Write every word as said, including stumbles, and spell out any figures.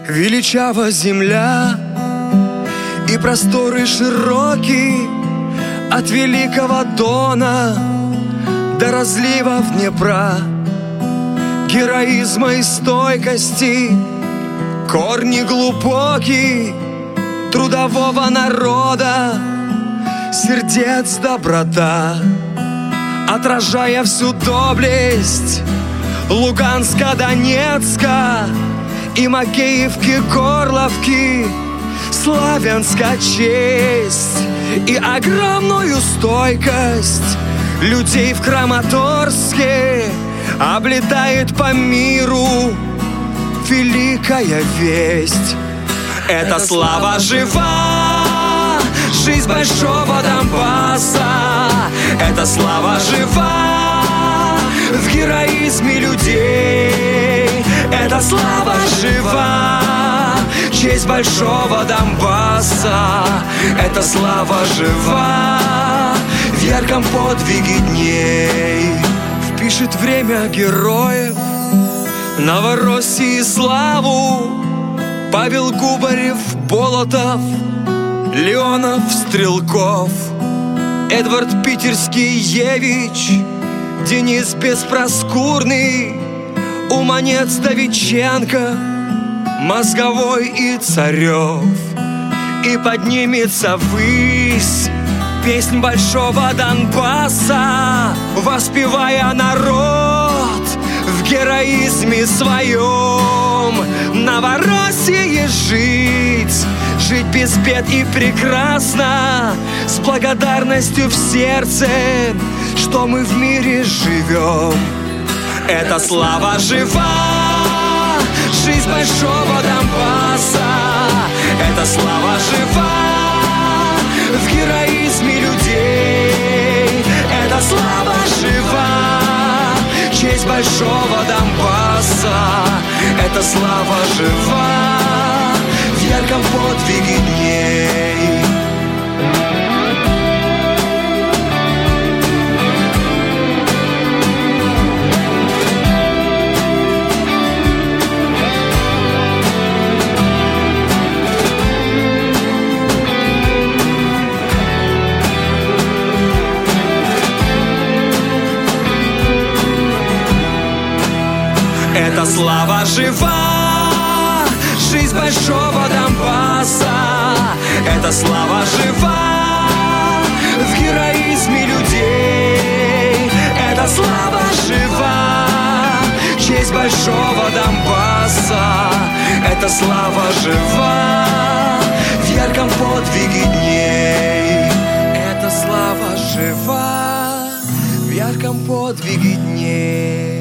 Величава земля и просторы широкие, от Великого Дона до разливов Днепра. Героизма и стойкости корни глубокие трудового народа, сердец доброта, отражая всю доблесть Луганска, Донецка и Макеевки, Горловки, Славянска честь и огромную стойкость людей в Краматорске облетает по миру великая весть. Это слава жива, жизнь большого Донбасса. Это слава жива в героизме людей. Это слава жива, честь большого Донбасса. Это слава жива в ярком подвиге дней. Впишет время героев Новороссии славу Павел Губарев, Болотов, Леонов, Стрелков, Эдвард Питерский-Евич, Денис Беспроскурный, Уманец, Давидченко, Мозговой и Царев. И поднимется ввысь песнь большого Донбасса, воспевая народ в героизме своем. Новороссии жить, жить без бед и прекрасно, с благодарностью в сердце, что мы в мире живем. Это слава жива, жизнь большого Донбасса. Это слава жива в героизме людей. Это слава жива, честь большого Донбасса. Это слава жива в ярком подвиге дней. Это слава жива, жизнь большого Донбасса. Это слава жива в героизме людей. Это слава жива, честь большого Донбасса. Это слава жива в ярком подвиге дней. Это слава жива в ярком подвиге дней.